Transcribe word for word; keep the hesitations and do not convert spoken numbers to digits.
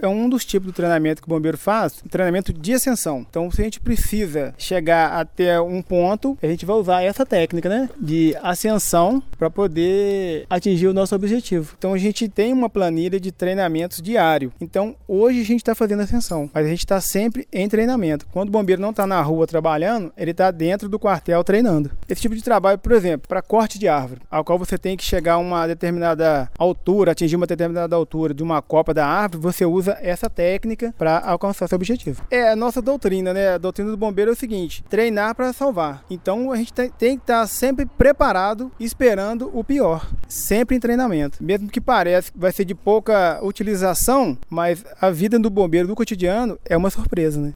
é um dos tipos do treinamento que o bombeiro faz, um treinamento de ascensão. Então, se a gente precisa chegar até um ponto, a gente vai usar essa técnica, né, de ascensão para poder atingir o nosso objetivo. Então, a gente tem uma planilha de treinamentos diário. Então, hoje a gente está fazendo ascensão, mas a gente está sempre em treinamento. Quando o bombeiro não está na rua trabalhando, ele está dentro do quartel treinando. Esse tipo de trabalho, por exemplo, para corte de árvore, ao qual você tem que chegar a uma determinada altura, atingir uma determinada altura de uma copa da árvore, você usa essa técnica para alcançar seu objetivo. É a nossa doutrina, né? A doutrina do bombeiro é o seguinte: treinar para salvar. Então a gente tem, tem que estar sempre preparado, esperando o pior, sempre em treinamento. Mesmo que pareça que vai ser de pouca utilização, mas a vida do bombeiro do cotidiano é uma surpresa, né?